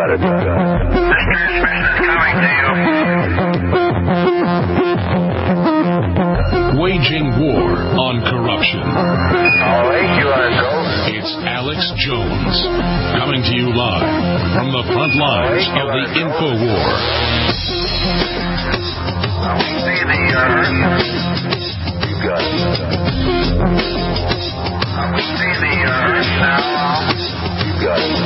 got it. Waging war on corruption. All right, you are go. It's Alex Jones, coming to you live from the front lines of the InfoWar. You got it. You got it.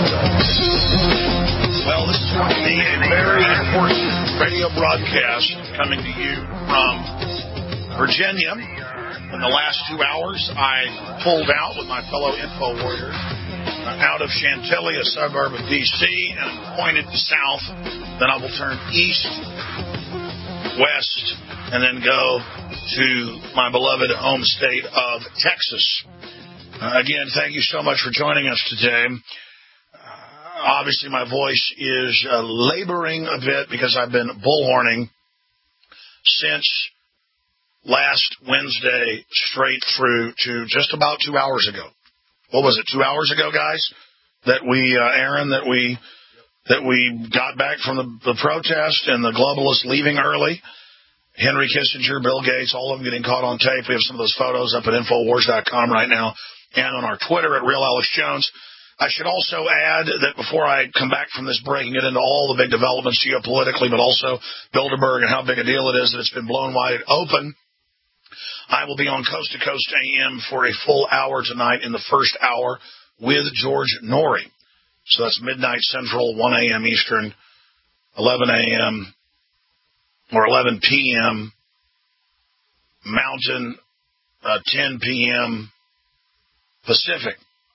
Well, this is going to be a very important radio broadcast coming to you from Virginia. In the last 2 hours, I pulled out with my fellow info warriors out of Chantilly, a suburb of D.C., and pointed south. Then I will turn east, west, and then go to my beloved home state of Texas. Again, thank you so much for joining us today. Obviously, my voice is laboring a bit because I've been bullhorning since last Wednesday straight through to just about 2 hours ago. What was it, 2 hours ago, guys? Aaron, that we got back from the protest and the globalists leaving early. Henry Kissinger, Bill Gates, all of them getting caught on tape. We have some of those photos up at Infowars.com right now and on our Twitter at Real Alex Jones. I should also add that before I come back from this break and get into all the big developments geopolitically, but also Bilderberg and how big a deal it is that it's been blown wide open, I will be on Coast to Coast AM for a full hour tonight in the first hour with George Noory. So that's midnight Central, 1 a.m. Eastern, 11 a.m. or 11 p.m. Mountain, 10 p.m. Pacific.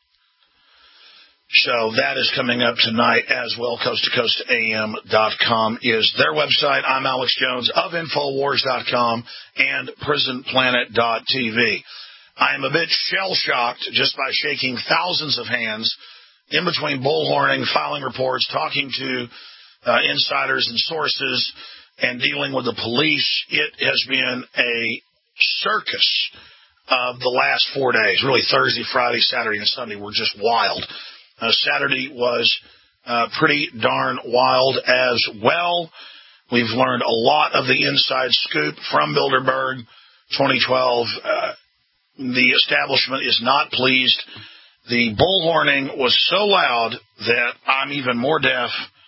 So that is coming up tonight as well. CoastToCoastAM.com is their website. I'm Alex Jones of Infowars.com and PrisonPlanet.tv. I am a bit shell-shocked just by shaking thousands of hands in between bullhorning, filing reports, talking to insiders and sources, and dealing with the police. It has been a circus of the last 4 days. Really, Thursday, Friday, Saturday, and Sunday were just wild. Saturday was pretty darn wild as well. We've learned a lot of the inside scoop from Bilderberg 2012. The establishment is not pleased. The bullhorning was so loud that I'm even more deaf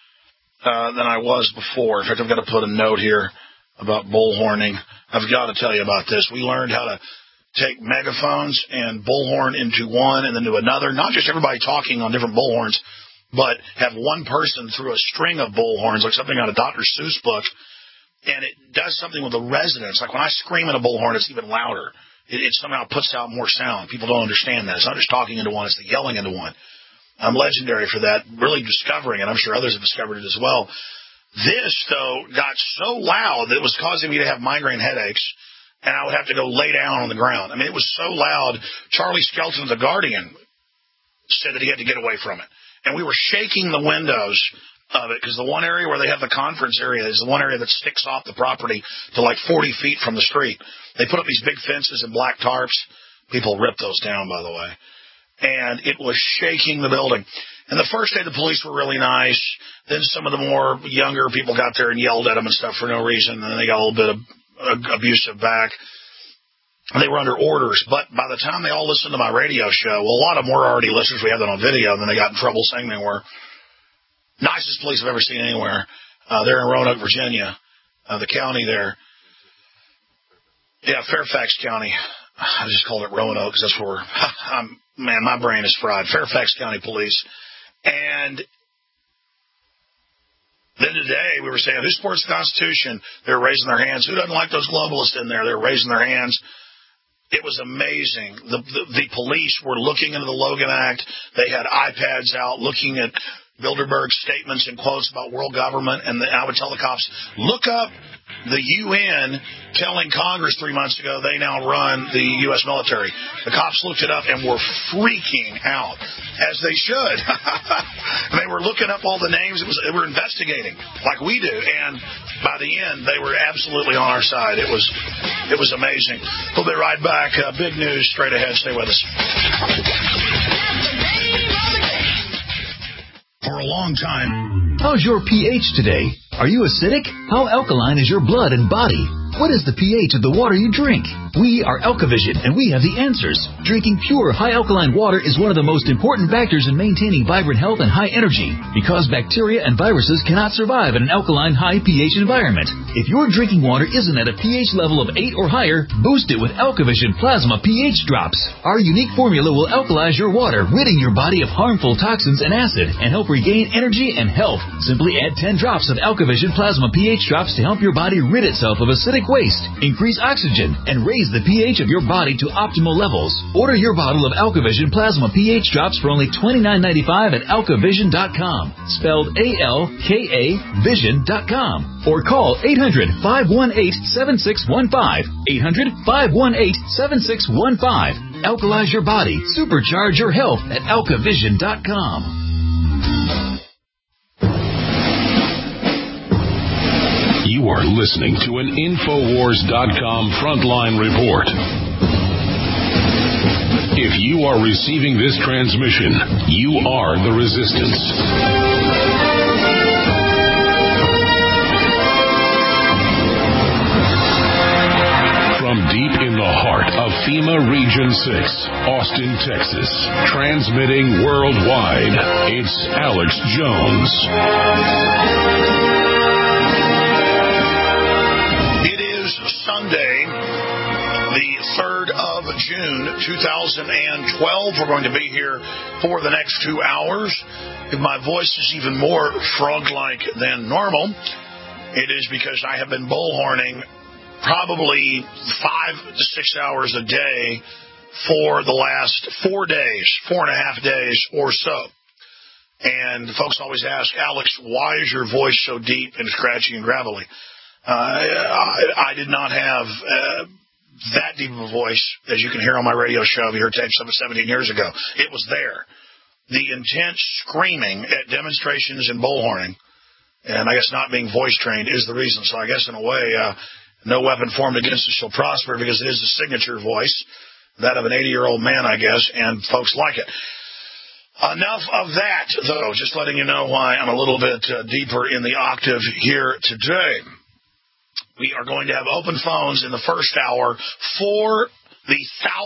than I was before. In fact, I've got to put a note here about bullhorning. I've got to tell you about this. We learned how to take megaphones and bullhorn into one and then to another. Not just everybody talking on different bullhorns, but have one person through a string of bullhorns, like something out of Dr. Seuss book, and it does something with the resonance. Like when I scream in a bullhorn, it's even louder. It somehow puts out more sound. People don't understand that. It's not just talking into one, it's the yelling into one. I'm legendary for that, really discovering it. I'm sure others have discovered it as well. This, though, got so loud that it was causing me to have migraine headaches, and I would have to go lay down on the ground. I mean, it was so loud. Charlie Skelton of The Guardian said that he had to get away from it. And we were shaking the windows of it because the one area where they have the conference area is the one area that sticks off the property to like 40 feet from the street. They put up these big fences and black tarps. People ripped those down, by the way. And it was shaking the building. And the first day the police were really nice. Then some of the more younger people got there and yelled at them and stuff for no reason. And then they got a little bit of abusive back. They were under orders, but by the time they all listened to my radio show, well, a lot of them were already listeners. We had that on video, and then they got in trouble saying they were. Nicest police I've ever seen anywhere. They're in Roanoke, Virginia, the county there. Yeah, Fairfax County. I just called it Roanoke because that's where man, my brain is fried. Fairfax County Police. And then today we were saying, who supports the Constitution? They're raising their hands. Who doesn't like those globalists in there? They're raising their hands. It was amazing. The police were looking into the Logan Act. They had iPads out looking at Bilderberg's statements and quotes about world government. And I would tell the cops, look up the UN telling Congress 3 months ago they now run the U.S. military. The cops looked it up and were freaking out, as they should. They were looking up all the names. They were investigating like we do. And by the end, they were absolutely on our side. It was amazing. We'll be right back. Big news straight ahead. Stay with us. For for a long time. How's your pH today? Are you acidic? How alkaline is your blood and body? What is the pH of the water you drink? We are Alkavision, and we have the answers. Drinking pure, high-alkaline water is one of the most important factors in maintaining vibrant health and high energy, because bacteria and viruses cannot survive in an alkaline, high pH environment. If your drinking water isn't at a pH level of 8 or higher, boost it with Alkavision Plasma pH Drops. Our unique formula will alkalize your water, ridding your body of harmful toxins and acid, and help regain energy and health. Simply add 10 drops of Alkavision Plasma pH Drops to help your body rid itself of acidic waste, increase oxygen, and raise the pH of your body to optimal levels. Order your bottle of Alkavision Plasma pH Drops for only $29.95 at alkavision.com, spelled A-L-K-A vision.com, or call 800-518-7615, 800-518-7615. Alkalize your body, supercharge your health at alkavision.com. You are listening to an Infowars.com frontline report. If you are receiving this transmission, you are the resistance. From deep in the heart of FEMA Region 6, Austin, Texas, transmitting worldwide, it's Alex Jones. Sunday, the 3rd of June, 2012. We're going to be here for the next 2 hours. If my voice is even more frog-like than normal, it is because I have been bullhorning probably 5 to 6 hours a day for the last 4 days, 4.5 days or so. And folks always ask, Alex, why is your voice so deep and scratchy and gravelly? I did not have that deep of a voice, as you can hear on my radio show. You heard tapes of it 17 years ago. It was there. The intense screaming at demonstrations and bullhorning, and I guess not being voice trained, is the reason. So I guess in a way, no weapon formed against us shall prosper, because it is the signature voice, that of an 80-year-old man, I guess, and folks like it. Enough of that, though. Just letting you know why I'm a little bit deeper in the octave here today. We are going to have open phones in the first hour for the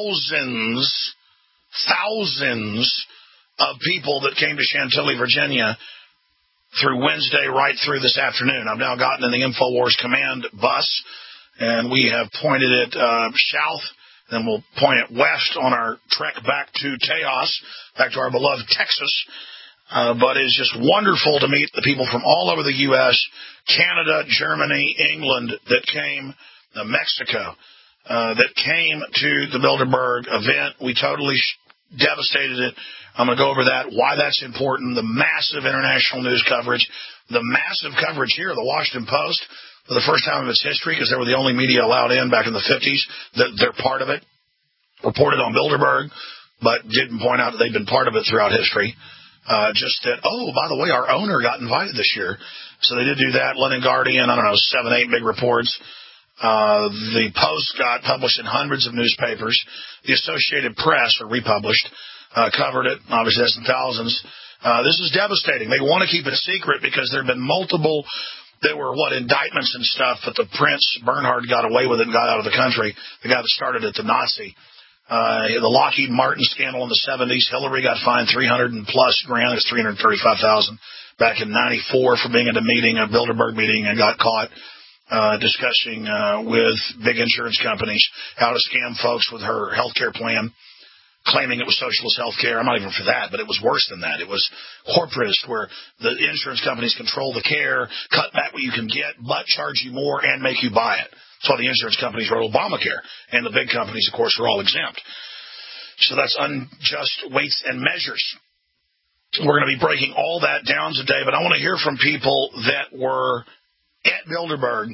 thousands of people that came to Chantilly, Virginia through Wednesday right through this afternoon. I've now gotten in the InfoWars command bus, and we have pointed it south, then we'll point it west on our trek back to Tejas, back to our beloved Texas. But it's just wonderful to meet the people from all over the U.S., Canada, Germany, England, that came, Mexico, that came to the Bilderberg event. We totally devastated it. I'm going to go over that, why that's important, the massive international news coverage, the massive coverage here, the Washington Post, for the first time in its history, because they were the only media allowed in back in the 50s, that they're part of it, reported on Bilderberg, but didn't point out that they've been part of it throughout history. Just that, oh, by the way, our owner got invited this year. So they did do that. London Guardian, 7, 8 big reports. The Post got published in hundreds of newspapers. The Associated Press, or republished, covered it. Obviously, that's in thousands. This is devastating. They want to keep it a secret because there have been multiple, there were, indictments and stuff, but the Prince, Bernhard, got away with it and got out of the country, the guy that started it, the Nazi. The Lockheed Martin scandal in the 70s, Hillary got fined $300+ grand, it's $335,000 back in 94 for being at a meeting, a Bilderberg meeting, and got caught discussing with big insurance companies how to scam folks with her health care plan, claiming it was socialist health care. I'm not even for that, but it was worse than that. It was corporatist, where the insurance companies control the care, cut back what you can get, but charge you more and make you buy it. That's why the insurance companies wrote Obamacare, and the big companies, of course, were all exempt. So that's unjust weights and measures. We're going to be breaking all that down today, but I want to hear from people that were at Bilderberg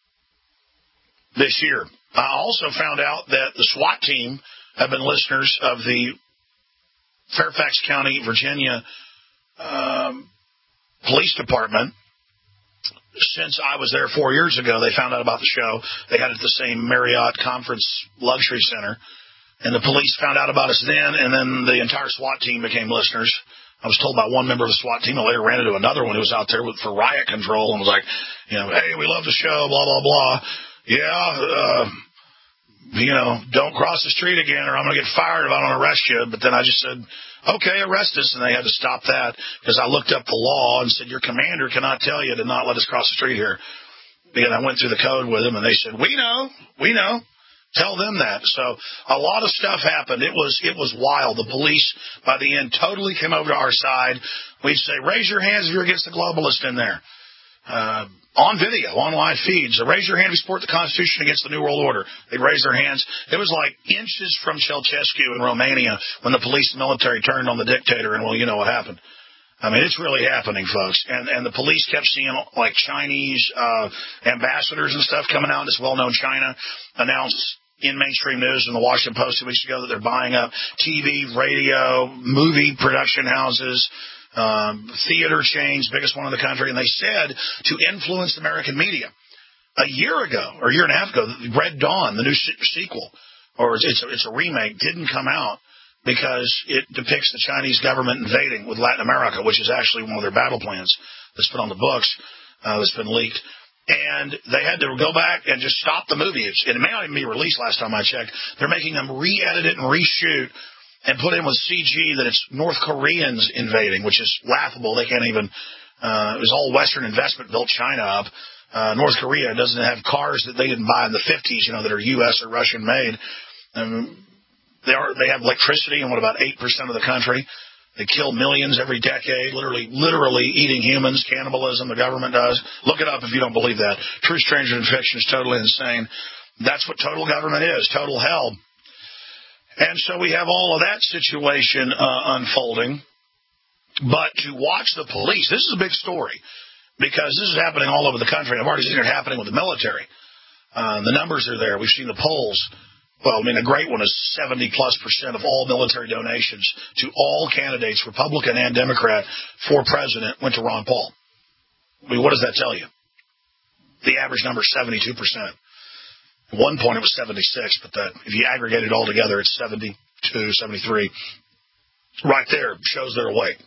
this year. I also found out that the SWAT team have been listeners of the Fairfax County, Virginia Police Department. Since I was there 4 years ago, they found out about the show. They had it at the same Marriott Conference Luxury Center. And the police found out about us then, and then the entire SWAT team became listeners. I was told by one member of the SWAT team, I later ran into another one who was out there for riot control and was like, hey, we love the show, blah, blah, blah. Yeah, don't cross the street again or I'm going to get fired if I don't arrest you. But then I just said, okay, arrest us. And they had to stop that because I looked up the law and said, your commander cannot tell you to not let us cross the street here. And I went through the code with them and they said, we know. Tell them that. So a lot of stuff happened. It was wild. The police, by the end, totally came over to our side. We'd say, raise your hands if you're against the globalist in there. On video, on live feeds. So raise your hand if you support the Constitution against the New World Order. They'd raise their hands. It was like inches from Ceausescu in Romania when the police and military turned on the dictator, and, well, you know what happened. I mean, it's really happening, folks. And the police kept seeing, like, Chinese ambassadors and stuff coming out. This well-known China announced in mainstream news in the Washington Post 2 weeks ago that they're buying up TV, radio, movie production houses, theater chains, biggest one in the country. And they said to influence American media. A year ago, or a year and a half ago, Red Dawn, the new sequel, or it's a remake, didn't come out because it depicts the Chinese government invading with Latin America, which is actually one of their battle plans that's put on the books, that's been leaked. And they had to go back and just stop the movie. It may not even be released last time I checked. They're making them re-edit it and reshoot and put in with CG that it's North Koreans invading, which is laughable. They can't even, it was all Western investment built China up. North Korea doesn't have cars that they didn't buy in the 50s, that are U.S. or Russian made. They have electricity in about 8% of the country. They kill millions every decade, literally eating humans, cannibalism, the government does. Look it up if you don't believe that. True Stranger Than Fiction is totally insane. That's what total government is, total hell. And so we have all of that situation unfolding. But to watch the police, this is a big story because this is happening all over the country. I've already seen it happening with the military. The numbers are there. We've seen the polls. Well, I mean, a great one is 70+% of all military donations to all candidates, Republican and Democrat, for president went to Ron Paul. I mean, what does that tell you? The average number is 72%. At one point it was 76, but if you aggregate it all together, it's 72, 73. Right there shows they're awake.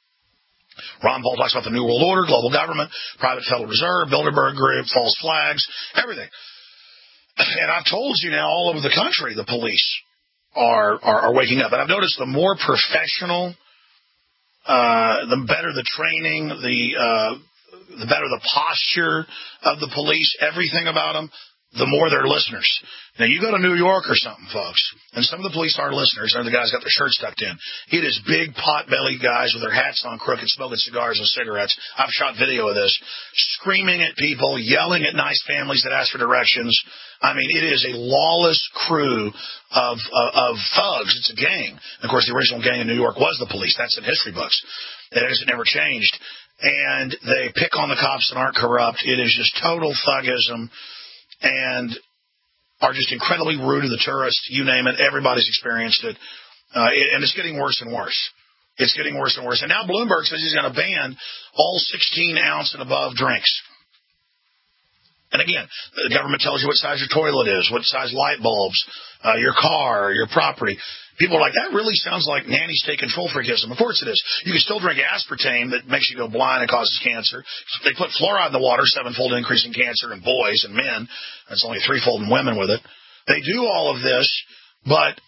Ron Paul talks about the New World Order, global government, private Federal Reserve, Bilderberg Group, false flags, everything. And I've told you now all over the country the police are waking up. And I've noticed the more professional, the better the training, the better the posture of the police, everything about them, the more they're listeners. Now, you go to New York or something, folks, and some of the police are listeners. Some of the guys got their shirts tucked in. It is big pot-bellied guys with their hats on crooked, smoking cigars and cigarettes. I've shot video of this, screaming at people, yelling at nice families that ask for directions. I mean, it is a lawless crew of thugs. It's a gang. And of course, the original gang in New York was the police. That's in history books. It never changed. And they pick on the cops that aren't corrupt. It is just total thuggism and are just incredibly rude to the tourists. You name it. Everybody's experienced it. And it's getting worse and worse. It's getting worse and worse. And now Bloomberg says he's going to ban all 16-ounce and above drinks. And again, the government tells you what size your toilet is, what size light bulbs, your car, your property. People are like, that really sounds like nanny state control freakism. Of course it is. You can still drink aspartame that makes you go blind and causes cancer. They put fluoride in the water, 7-fold increase in cancer in boys and men. That's only 3-fold in women with it. They do all of this, but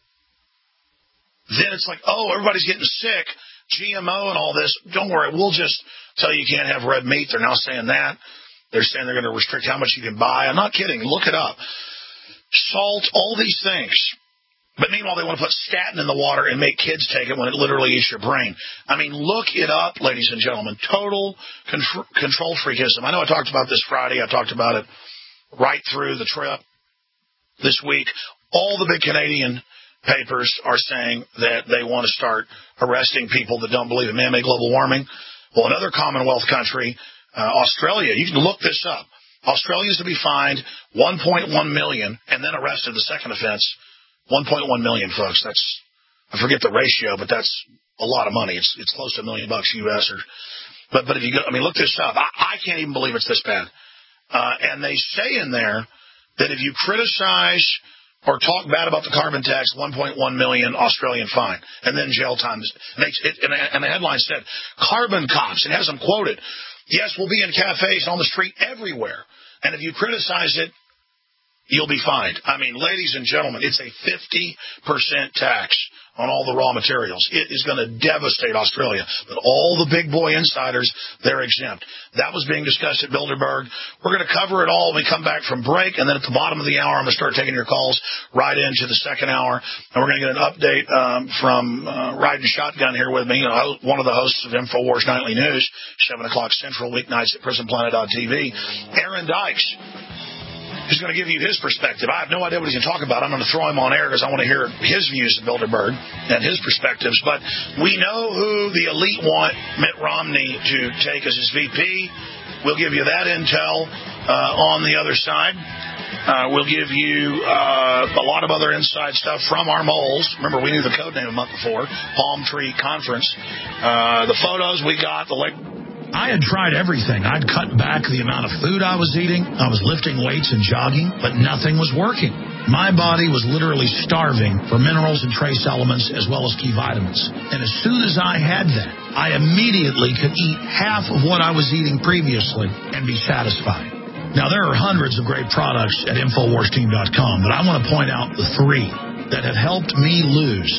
then it's like, oh, everybody's getting sick, GMO and all this. Don't worry, we'll just tell you can't have red meat. They're now saying that. They're saying they're going to restrict how much you can buy. I'm not kidding. Look it up. Salt, all these things. But meanwhile, they want to put statin in the water and make kids take it when it literally eats your brain. I mean, look it up, ladies and gentlemen. Total control freakism. I know I talked about this Friday. I talked about it right through the trip this week. All the big Canadian papers are saying that they want to start arresting people that don't believe in man-made global warming. Well, another Commonwealth country, Australia, you can look this up. Australia is to be fined $1.1 million and then arrested the second offense. 1.1 million, folks. That's, I forget the ratio, but that's a lot of money. It's close to $1 million US. But if you go, I mean, look this up. I can't even believe it's this bad. And they say in there that if you criticize or talk bad about the carbon tax, 1.1 million Australian fine, and then jail time. And the headline said, carbon cops, it has them quoted, yes, we'll be in cafes on the street everywhere, and if you criticize it, you'll be fined. I mean, ladies and gentlemen, it's a 50% tax on all the raw materials. It is going to devastate Australia. But all the big boy insiders, they're exempt. That was being discussed at Bilderberg. We're going to cover it all when we come back from break. And then at the bottom of the hour, I'm going to start taking your calls right into the second hour. And we're going to get an update from Riding Shotgun here with me, one of the hosts of InfoWars Nightly News, 7 o'clock Central, weeknights at PrisonPlanet.tv. Aaron Dykes. He's going to give you his perspective. I have no idea what he's going to talk about. I'm going to throw him on air because I want to hear his views of Bilderberg and his perspectives. But we know who the elite want Mitt Romney to take as his VP. We'll give you that intel on the other side. We'll give you a lot of other inside stuff from our moles. Remember, we knew the code name a month before, Palm Tree Conference. The photos we got, I had tried everything. I'd cut back the amount of food I was eating. I was lifting weights and jogging, but nothing was working. My body was literally starving for minerals and trace elements as well as key vitamins. And as soon as I had that, I immediately could eat half of what I was eating previously and be satisfied. Now, there are hundreds of great products at InfoWarsTeam.com, but I want to point out the 3 that have helped me lose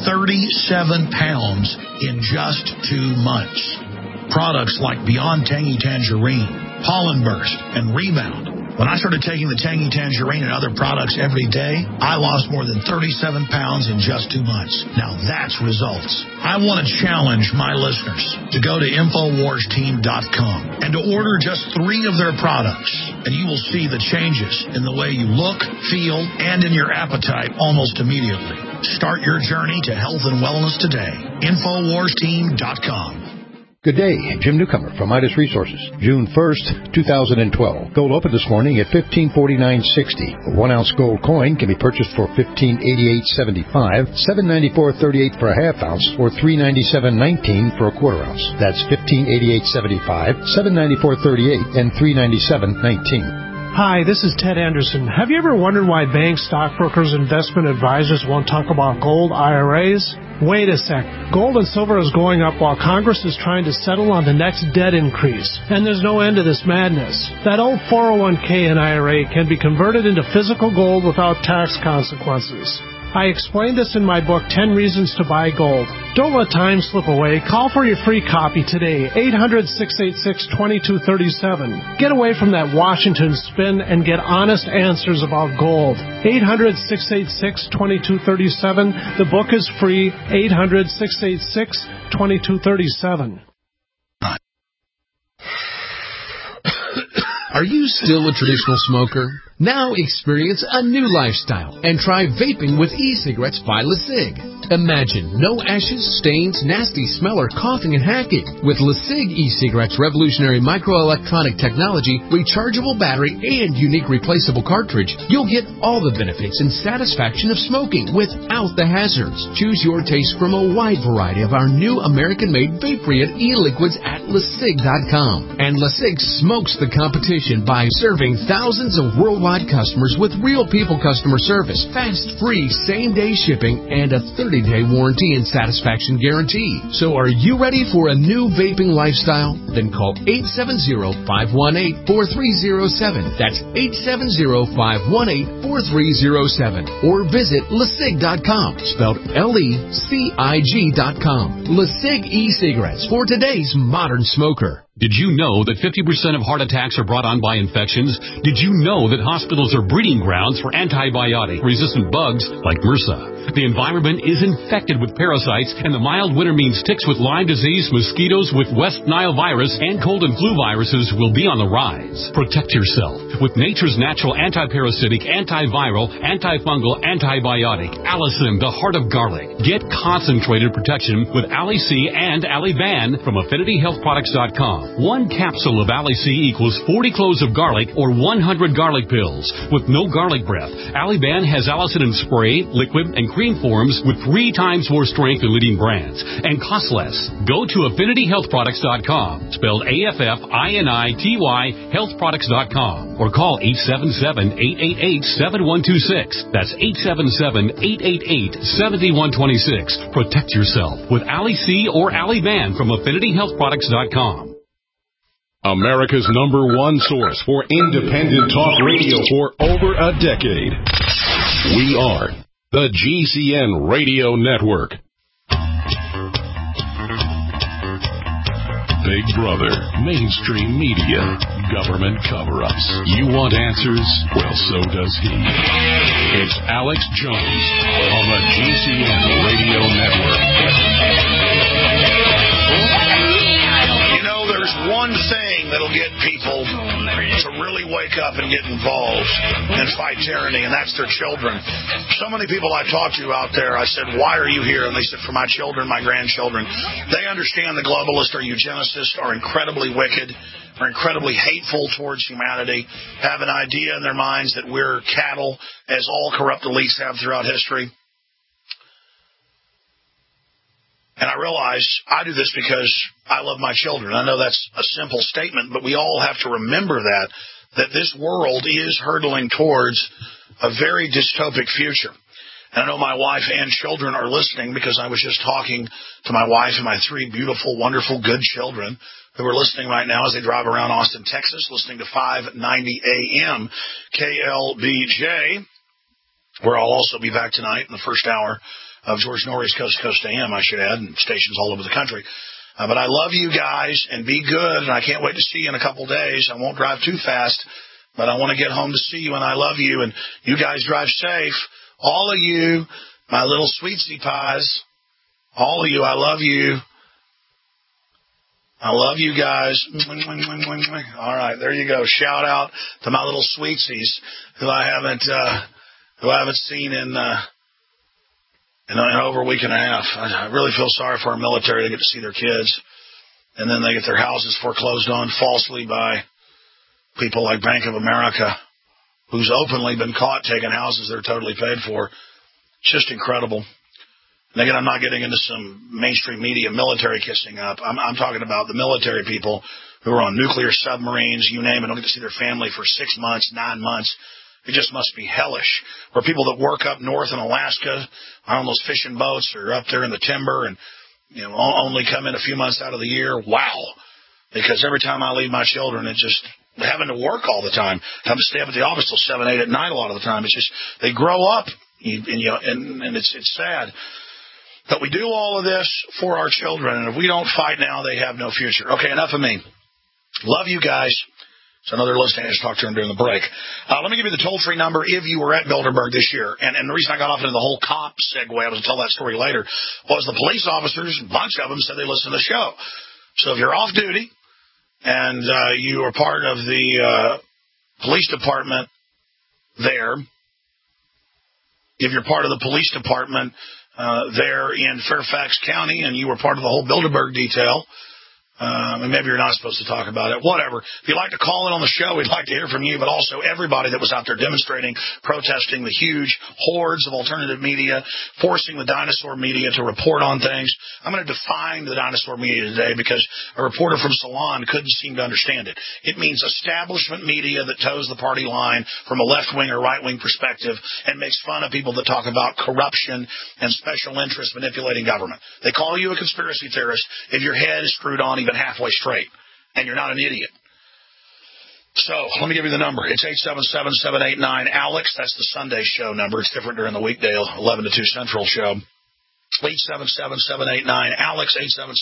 37 pounds in just 2 months. Products like Beyond Tangy Tangerine, Pollen Burst, and Rebound. When I started taking the Tangy Tangerine and other products every day, I lost more than 37 pounds in just 2 months. Now that's results. I want to challenge my listeners to go to InfoWarsTeam.com and to order just 3 of their products, and you will see the changes in the way you look, feel, and in your appetite almost immediately. Start your journey to health and wellness today. InfoWarsTeam.com. Good day, Jim Newcomer from Midas Resources. June 1st, 2012. Gold opened this morning at $1549.60. A 1-ounce gold coin can be purchased for $1588.75, $794.38 for a half ounce, or $397.19 for a quarter ounce. That's $1588.75, $794.38, and $397.19. Hi, this is Ted Anderson. Have you ever wondered why banks, stockbrokers, investment advisors won't talk about gold IRAs? Wait a sec. Gold and silver is going up while Congress is trying to settle on the next debt increase. And there's no end to this madness. That old 401k and IRA can be converted into physical gold without tax consequences. I explained this in my book, 10 Reasons to Buy Gold. Don't let time slip away. Call for your free copy today, 800-686-2237. Get away from that Washington spin and get honest answers about gold. 800-686-2237. The book is free, 800-686-2237. Are you still a traditional smoker? Now experience a new lifestyle and try vaping with e-cigarettes by LeSig. Imagine no ashes, stains, nasty smell, or coughing and hacking. With LeSig e-cigarettes' revolutionary microelectronic technology, rechargeable battery, and unique replaceable cartridge, you'll get all the benefits and satisfaction of smoking without the hazards. Choose your taste from a wide variety of our new American-made vape-free e-liquids at LeSig.com. And LeSig smokes the competition by serving thousands of worldwide customers with real people customer service, fast, free, same-day shipping, and a 30-day warranty and satisfaction guarantee. So are you ready for a new vaping lifestyle? Then call 870-518-4307. That's 870-518-4307. Or visit LeSig.com, spelled LECIG.com. LeSig e-cigarettes for today's modern smoker. Did you know that 50% of heart attacks are brought on by infections? Did you know that hospitals are breeding grounds for antibiotic-resistant bugs like MRSA? The environment is infected with parasites, and the mild winter means ticks with Lyme disease, mosquitoes with West Nile virus, and cold and flu viruses will be on the rise. Protect yourself with nature's natural antiparasitic, antiviral, antifungal, antibiotic, Allicin, the heart of garlic. Get concentrated protection with Ali C and Ali Van from AffinityHealthProducts.com. Now, one capsule of Ali-C equals 40 cloves of garlic or 100 garlic pills. With no garlic breath, Ali-Ban has Allicin in spray, liquid, and cream forms with 3 times more strength than leading brands and costs less. Go to AffinityHealthProducts.com, spelled AFFINITY, healthproducts.com, or call 877-888-7126. That's 877-888-7126. Protect yourself with Ali-C or Ali-Ban from AffinityHealthProducts.com. America's #1 source for independent talk radio for over a decade. We are the GCN Radio Network. Big Brother, mainstream media, government cover-ups. You want answers? Well, so does he. It's Alex Jones on the GCN Radio Network. There's one thing that'll get people to really wake up and get involved and fight tyranny, and that's their children. So many people I talked to out there, I said, why are you here? And they said, for my children, my grandchildren. They understand the globalists or eugenicists are incredibly wicked, are incredibly hateful towards humanity, have an idea in their minds that we're cattle, as all corrupt elites have throughout history. And I realize I do this because I love my children. I know that's a simple statement, but we all have to remember that this world is hurtling towards a very dystopic future. And I know my wife and children are listening because I was just talking to my wife and my 3 beautiful, wonderful, good children who are listening right now as they drive around Austin, Texas, listening to 590 AM KLBJ, where I'll also be back tonight in the first hour of George Norrie's Coast to Coast AM, I should add, and stations all over the country. But I love you guys, and be good, and I can't wait to see you in a couple days. I won't drive too fast, but I want to get home to see you, and I love you, and you guys drive safe. All of you, my little sweetie pies, all of you, I love you. I love you guys. All right, there you go. Shout out to my little sweetsies who I haven't seen in over a week and a half. I really feel sorry for our military. They get to see their kids, and then they get their houses foreclosed on falsely by people like Bank of America, who's openly been caught taking houses they're totally paid for. Just incredible. And again, I'm not getting into some mainstream media military kissing up. I'm talking about the military people who are on nuclear submarines, you name it, don't get to see their family for 6 months, 9 months. It just must be hellish. Or people that work up north in Alaska on those fishing boats or up there in the timber and only come in a few months out of the year. Wow. Because every time I leave my children, it's just having to work all the time. Having to stay up at the office till 7, 8 at night a lot of the time. It's just they grow up and it's sad. But we do all of this for our children, and if we don't fight now, they have no future. Okay, enough of me. Love you guys. So I know they're listening. I just talked to them during the break. Let me give you the toll-free number if you were at Bilderberg this year. And the reason I got off into the whole cop segue, I was going to tell that story later, was the police officers, a bunch of them, said they listened to the show. So if you're off duty and you are part of the police department there, if you're part of the police department there in Fairfax County and you were part of the whole Bilderberg detail, and maybe you're not supposed to talk about it, whatever. If you'd like to call in on the show, we'd like to hear from you, but also everybody that was out there demonstrating, protesting the huge hordes of alternative media, forcing the dinosaur media to report on things. I'm going to define the dinosaur media today because a reporter from Salon couldn't seem to understand it. It means establishment media that toes the party line from a left-wing or right-wing perspective and makes fun of people that talk about corruption and special interests manipulating government. They call you a conspiracy theorist if your head is screwed on even halfway straight, and you're not an idiot. So let me give you the number. It's 877-789-ALEX. That's the Sunday show number. It's different during the weekday 11 to 2 Central show. 877-789-ALEX,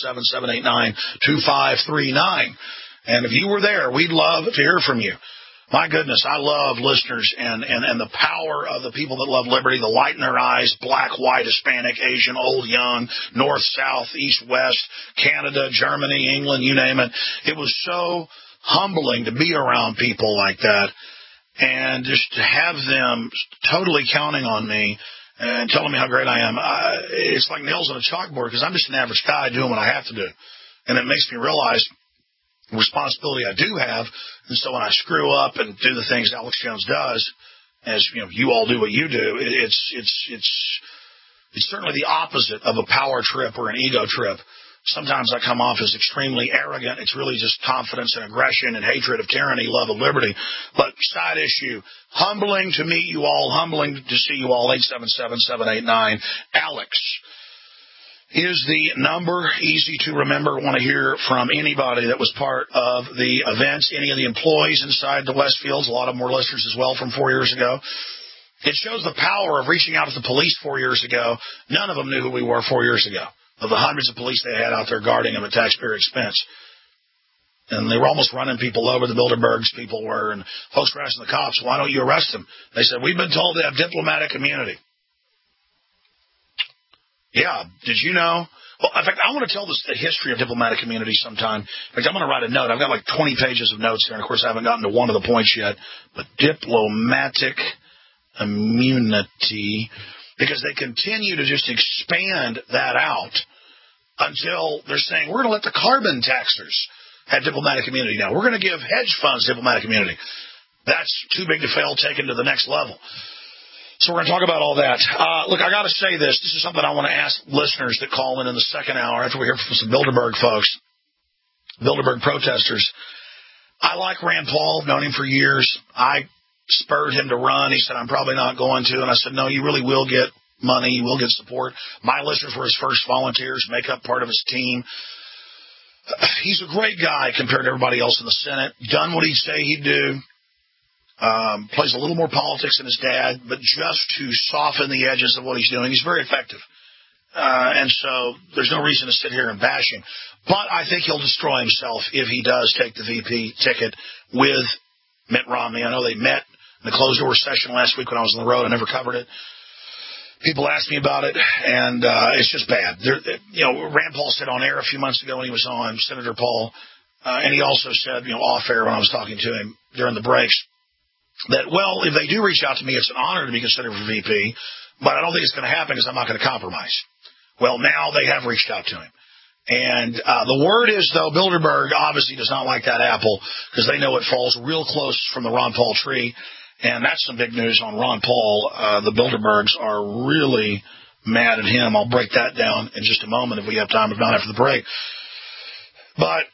877-789-2539. And if you were there, we'd love to hear from you. My goodness, I love listeners and the power of the people that love liberty, the light in their eyes, black, white, Hispanic, Asian, old, young, north, south, east, west, Canada, Germany, England, you name it. It was so humbling to be around people like that and just to have them totally counting on me and telling me how great I am. It's like nails on a chalkboard because I'm just an average guy doing what I have to do. And it makes me realize responsibility I do have. And so when I screw up and do the things Alex Jones does, as you all do what you do, it's certainly the opposite of a power trip or an ego trip. Sometimes I come off as extremely arrogant. It's really just confidence and aggression and hatred of tyranny, love of liberty. But side issue, humbling to meet you all, humbling to see you all, 877-789. Alex is the number, easy to remember. Want to hear from anybody that was part of the events, any of the employees inside the Westfields. A lot of them were listeners as well from 4 years ago. It shows the power of reaching out to the police 4 years ago. None of them knew who we were 4 years ago, of the hundreds of police they had out there guarding them at taxpayer expense. And they were almost running people over. The Bilderbergs people were, and folks were asking the cops, why don't you arrest them? They said, we've been told they have diplomatic immunity. Yeah, did you know? Well, in fact, I want to tell the history of diplomatic immunity sometime. In fact, I'm going to write a note. I've got like 20 pages of notes here, and of course I haven't gotten to one of the points yet. But diplomatic immunity, because they continue to just expand that out until they're saying, we're going to let the carbon taxers have diplomatic immunity now. We're going to give hedge funds diplomatic immunity. That's too big to fail, taken to the next level. So we're going to talk about all that. Look, I got to say this. This is something I want to ask listeners that call in the second hour after we hear from some Bilderberg folks, Bilderberg protesters. I like Rand Paul. I've known him for years. I spurred him to run. He said, I'm probably not going to. And I said, no, you really will get money. You will get support. My listeners were his first volunteers, make up part of his team. He's a great guy compared to everybody else in the Senate. Done what he'd say he'd do. Plays a little more politics than his dad, but just to soften the edges of what he's doing. He's very effective. And so there's no reason to sit here and bash him. But I think he'll destroy himself if he does take the VP ticket with Mitt Romney. I know they met in the closed-door session last week when I was on the road. I never covered it. People asked me about it, and it's just bad. Rand Paul said on air a few months ago when he was on, Senator Paul, and he also said, off air when I was talking to him during the breaks, that, well, if they do reach out to me, it's an honor to be considered for VP, but I don't think it's going to happen because I'm not going to compromise. Well, now they have reached out to him. And the word is, though, Bilderberg obviously does not like that apple because they know it falls real close from the Ron Paul tree, and that's some big news on Ron Paul. The Bilderbergs are really mad at him. I'll break that down in just a moment if we have time, if not after the break. But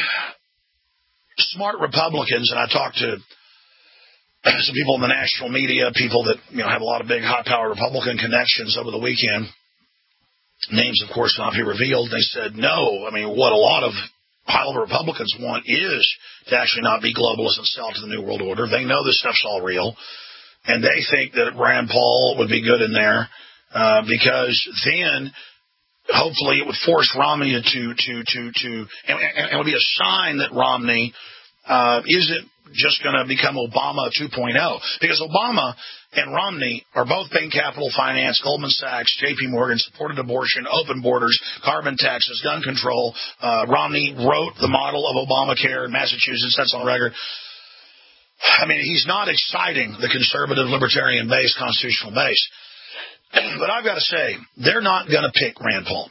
smart Republicans, and I talked to some people in the national media, people that have a lot of big, high-powered Republican connections over the weekend. Names, of course, not be revealed. They said, no. I mean, what a lot of high-level Republicans want is to actually not be globalists and sell to the New World Order. They know this stuff's all real. And they think that Rand Paul would be good in there because then hopefully it would force Romney and it would be a sign that Romney isn't just going to become Obama 2.0, because Obama and Romney are both Bain Capital Finance, Goldman Sachs, J.P. Morgan, supported abortion, open borders, carbon taxes, gun control. Romney wrote the model of Obamacare in Massachusetts. That's on record. I mean, he's not exciting the conservative, libertarian base, constitutional base. But I've got to say, they're not going to pick Rand Paul.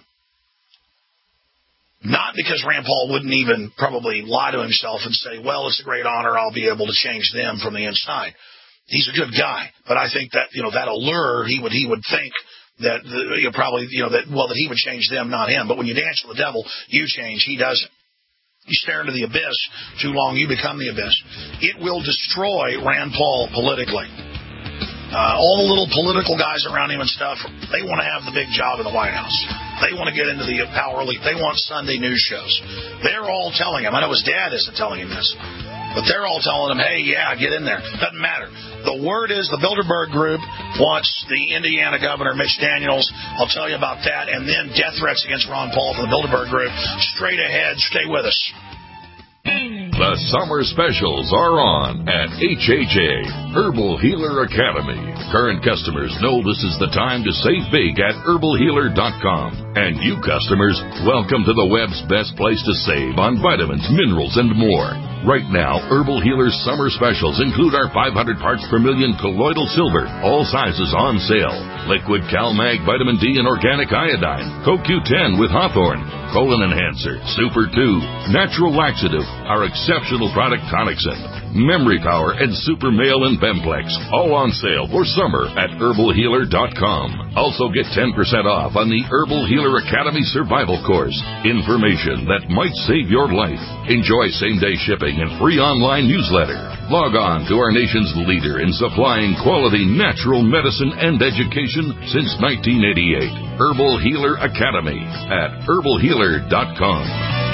Not because Rand Paul wouldn't even probably lie to himself and say, well, it's a great honor, I'll be able to change them from the inside. He's a good guy, but I think that, that allure, he would think that, that he would change them, not him. But when you dance with the devil, you change, he doesn't. You stare into the abyss too long, you become the abyss. It will destroy Rand Paul politically. All the little political guys around him and stuff, they want to have the big job in the White House. They want to get into the power elite. They want Sunday news shows. They're all telling him. I know his dad isn't telling him this, but they're all telling him, hey, yeah, get in there. Doesn't matter. The word is the Bilderberg group wants the Indiana governor, Mitch Daniels. I'll tell you about that. And then death threats against Ron Paul from the Bilderberg group. Straight ahead. Stay with us. The summer specials are on at HHA, Herbal Healer Academy. Current customers know this is the time to save big at herbalhealer.com. And new customers, welcome to the web's best place to save on vitamins, minerals, and more. Right now, Herbal Healer's summer specials include our 500 parts per million colloidal silver, all sizes on sale. Liquid CalMag Vitamin D and Organic Iodine, CoQ10 with Hawthorne, Colon Enhancer, Super 2, Natural Laxative, our exceptional product Tonicsyn, Memory Power, and Super Male and Bemplex, all on sale for summer at herbalhealer.com. Also get 10% off on the Herbal Healer Academy Survival Course. Information that might save your life. Enjoy same-day shipping and free online newsletter. Log on to our nation's leader in supplying quality natural medicine and education since 1988. Herbal Healer Academy at herbalhealer.com.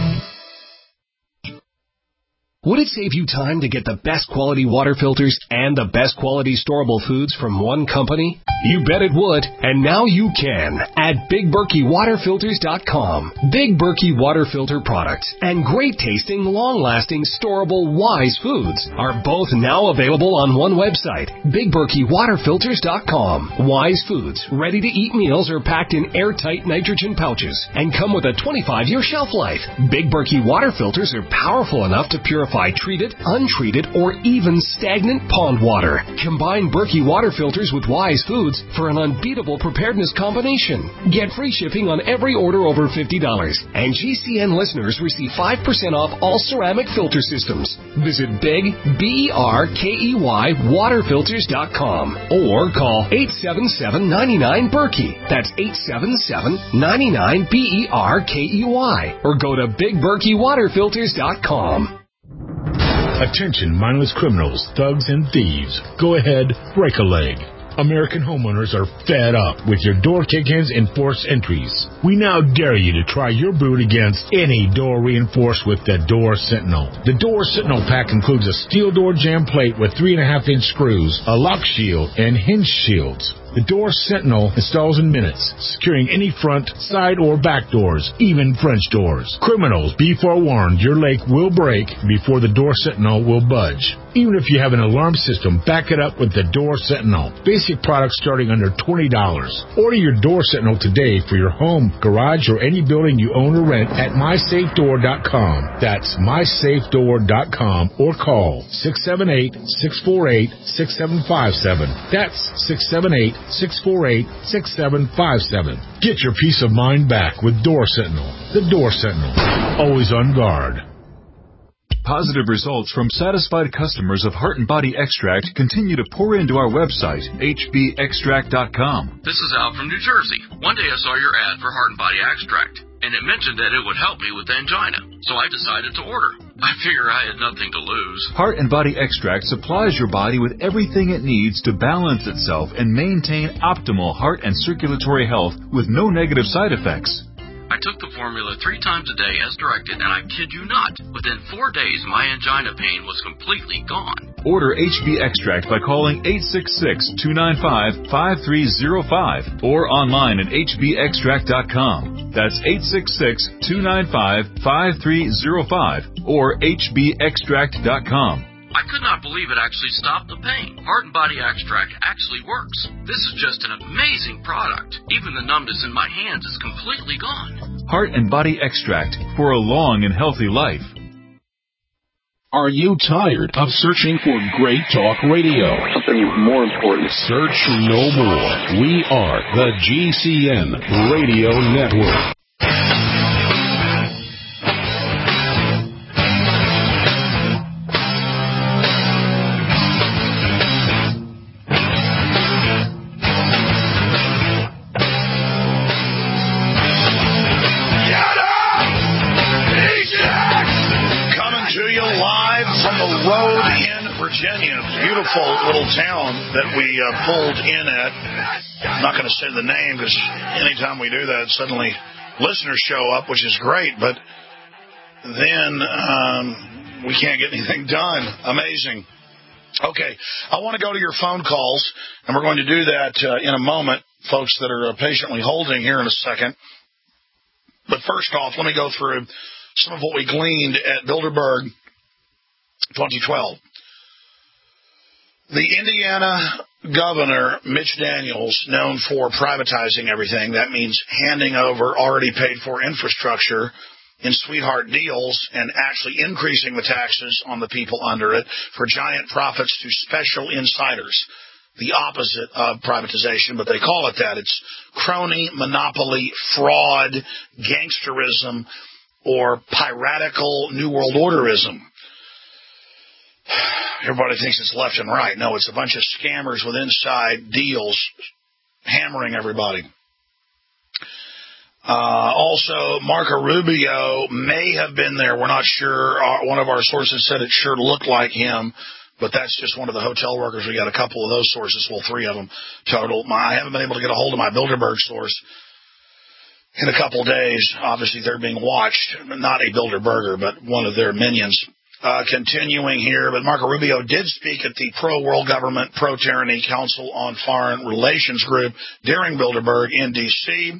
Would it save you time to get the best quality water filters and the best quality storable foods from one company? You bet it would, and now you can at BigBerkeyWaterFilters.com. Big Berkey water filter products and great tasting, long-lasting, storable Wise foods are both now available on one website, BigBerkeyWaterFilters.com. Wise foods, ready-to-eat meals are packed in airtight nitrogen pouches and come with a 25-year shelf life. Big Berkey water filters are powerful enough to purify treated, untreated, or even stagnant pond water. Combine Berkey water filters with Wise foods for an unbeatable preparedness combination. Get free shipping on every order over $50, and GCN listeners receive 5% off all ceramic filter systems. Visit BigBerkeyWaterFilters.com or call 877-99-BERKEY. That's 877-99-BERKEY, or go to BigBerkeyWaterFilters.com. Attention, mindless criminals, thugs, and thieves. Go ahead, break a leg. American homeowners are fed up with your door kick-ins and forced entries. We now dare you to try your boot against any door reinforced with the Door Sentinel. The Door Sentinel pack includes a steel door jamb plate with 3.5-inch screws, a lock shield, and hinge shields. The Door Sentinel installs in minutes, securing any front, side, or back doors, even French doors. Criminals, be forewarned, your leg will break before the Door Sentinel will budge. Even if you have an alarm system, back it up with the Door Sentinel. Basic products starting under $20. Order your Door Sentinel today for your home, garage, or any building you own or rent at MySafeDoor.com. That's MySafeDoor.com or call 678-648-6757. That's 678-648-6757. Get your peace of mind back with Door Sentinel. The Door Sentinel. Always on guard. Positive results from satisfied customers of Heart and Body Extract continue to pour into our website, hbextract.com. This is Al from New Jersey. One day I saw your ad for Heart and Body Extract, and it mentioned that it would help me with angina, so I decided to order. I figure I had nothing to lose. Heart and Body Extract supplies your body with everything it needs to balance itself and maintain optimal heart and circulatory health with no negative side effects. I took the formula 3 times a day as directed, and I kid you not, within 4 days my angina pain was completely gone. Order HB Extract by calling 866-295-5305 or online at hbextract.com. That's 866-295-5305 or hbextract.com. I could not believe it actually stopped the pain. Heart and Body Extract actually works. This is just an amazing product. Even the numbness in my hands is completely gone. Heart and Body Extract for a long and healthy life. Are you tired of searching for great talk radio? Something more important. Search no more. We are the GCN Radio Network. Virginia, beautiful little town that we pulled in at. I'm not going to say the name because anytime we do that, suddenly listeners show up, which is great, but then we can't get anything done. Amazing. Okay, I want to go to your phone calls, and we're going to do that in a moment, folks that are patiently holding here in a second. But first off, let me go through some of what we gleaned at Bilderberg 2012. The Indiana governor, Mitch Daniels, known for privatizing everything, that means handing over already paid for infrastructure in sweetheart deals and actually increasing the taxes on the people under it for giant profits to special insiders. The opposite of privatization, but they call it that. It's crony, monopoly, fraud, gangsterism, or piratical New World Orderism. Everybody thinks it's left and right. No, it's a bunch of scammers with inside deals hammering everybody. Also, Marco Rubio may have been there. We're not sure. One of our sources said it sure looked like him, but that's just one of the hotel workers. We got a couple of those sources, well, 3 of them total. I haven't been able to get a hold of my Bilderberg source in a couple of days. Obviously, they're being watched. Not a Bilderberger, but one of their minions. Continuing here, but Marco Rubio did speak at the pro-world government, pro-tyranny Council on Foreign Relations group during Bilderberg in D.C.,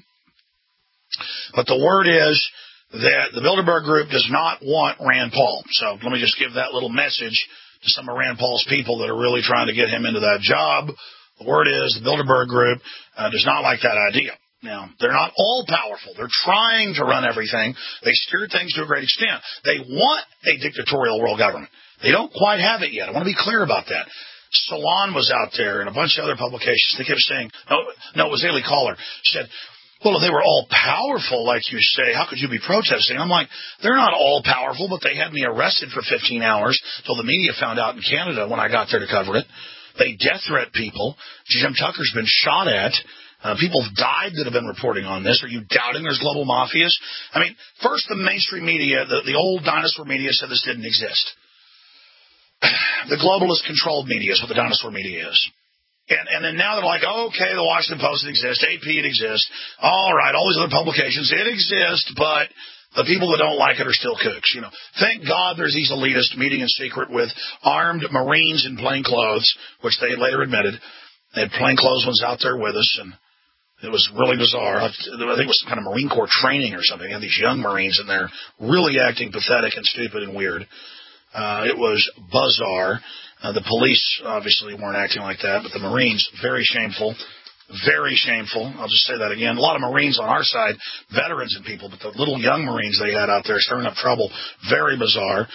but the word is that the Bilderberg group does not want Rand Paul. So let me just give that little message to some of Rand Paul's people that are really trying to get him into that job. The word is the Bilderberg group does not like that idea. Now, they're not all powerful. They're trying to run everything. They steer things to a great extent. They want a dictatorial world government. They don't quite have it yet. I want to be clear about that. Salon was out there and a bunch of other publications. They kept saying, no, it was Haley Caller, said, well, if they were all powerful, like you say, how could you be protesting? I'm like, they're not all powerful, but they had me arrested for 15 hours till the media found out in Canada when I got there to cover it. They death threat people. Jim Tucker's been shot at. People have died that have been reporting on this. Are you doubting there's global mafias? I mean, first the mainstream media, the old dinosaur media said this didn't exist. The globalist controlled media is what the dinosaur media is. And then now they're like, okay, the Washington Post, it exists, AP, it exists. All right, all these other publications, it exists, but the people that don't like it are still kooks. You know, thank God there's these elitists meeting in secret with armed Marines in plain clothes, which they later admitted. They had plain clothes ones out there with us, and it was really bizarre. I think it was some kind of Marine Corps training or something. They had these young Marines in there really acting pathetic and stupid and weird. It was bizarre. The police obviously weren't acting like that, but the Marines, very shameful. Very shameful. I'll just say that again. A lot of Marines on our side, veterans and people, but the little young Marines they had out there stirring up trouble, very bizarre.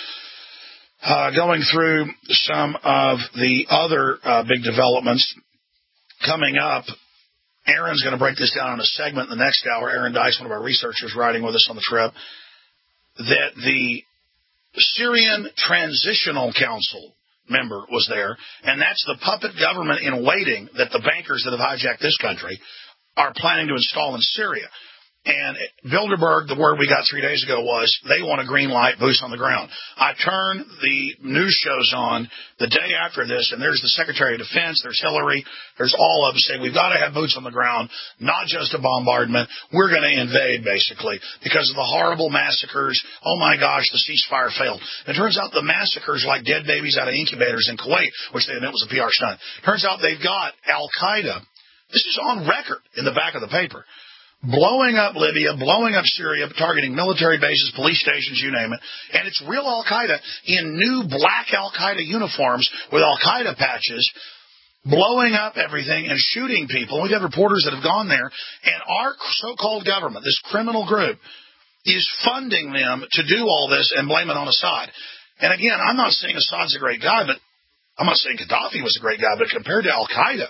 Going through some of the other big developments coming up, Aaron's going to break this down in a segment in the next hour. Aaron Dice, one of our researchers riding with us on the trip, that the Syrian Transitional Council member was there, and that's the puppet government in waiting that the bankers that have hijacked this country are planning to install in Syria. And Bilderberg, the word we got 3 days ago was they want a green light, boots on the ground. I turn the news shows on the day after this, and there's the Secretary of Defense, there's Hillary, there's all of them saying we've got to have boots on the ground, not just a bombardment. We're going to invade, basically, because of the horrible massacres. Oh, my gosh, the ceasefire failed. It turns out the massacres like dead babies out of incubators in Kuwait, which they admit was a PR stunt. Turns out they've got Al-Qaeda. This is on record in the back of the paper. Blowing up Libya, blowing up Syria, targeting military bases, police stations, you name it. And it's real Al-Qaeda in new black Al-Qaeda uniforms with Al-Qaeda patches, blowing up everything and shooting people. We've had reporters that have gone there, and our so-called government, this criminal group, is funding them to do all this and blame it on Assad. And again, I'm not saying Assad's a great guy, but I'm not saying Gaddafi was a great guy, but compared to Al-Qaeda,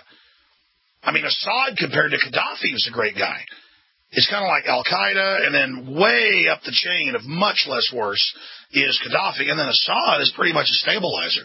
I mean, Assad compared to Gaddafi was a great guy. It's kind of like Al-Qaeda, and then way up the chain of much less worse is Gaddafi, and then Assad is pretty much a stabilizer.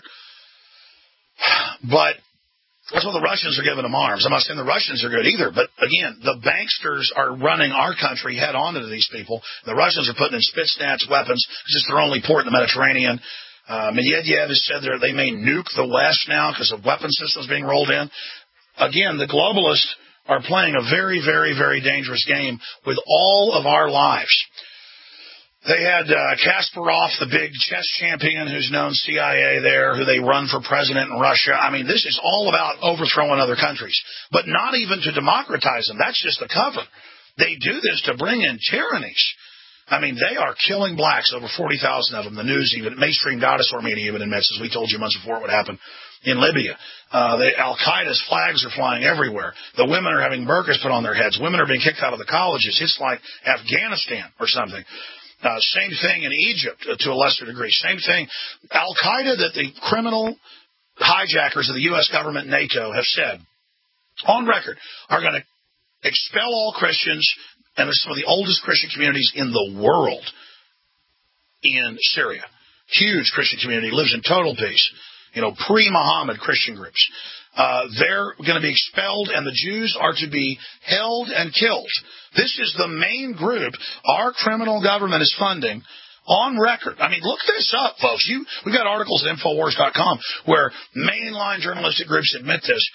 But that's what the Russians are giving them arms. I'm not saying the Russians are good either, but again, the banksters are running our country head on into these people. The Russians are putting in Spetsnaz weapons because it's their only port in the Mediterranean. Medvedev has said they may nuke the West now because of weapon systems being rolled in. Again, the globalists are playing a very, very, very dangerous game with all of our lives. They had Kasparov, the big chess champion who's known CIA there, who they run for president in Russia. I mean, this is all about overthrowing other countries, but not even to democratize them. That's just the cover. They do this to bring in tyrannies. I mean, they are killing blacks, over 40,000 of them. The news, even mainstream dinosaur media even admits, as we told you months before, what happened in Libya. Al-Qaeda's flags are flying everywhere. The women are having burqas put on their heads. Women are being kicked out of the colleges. It's like Afghanistan or something. Same thing in Egypt to a lesser degree. Same thing. Al-Qaeda, that the criminal hijackers of the U.S. government, NATO, have said, on record, are going to expel all Christians, and some of the oldest Christian communities in the world in Syria. Huge Christian community, lives in total peace. Pre-Muhammad Christian groups. They're going to be expelled, and the Jews are to be held and killed. This is the main group our criminal government is funding on record. I mean, look this up, folks. We've got articles at Infowars.com where mainline journalistic groups admit this.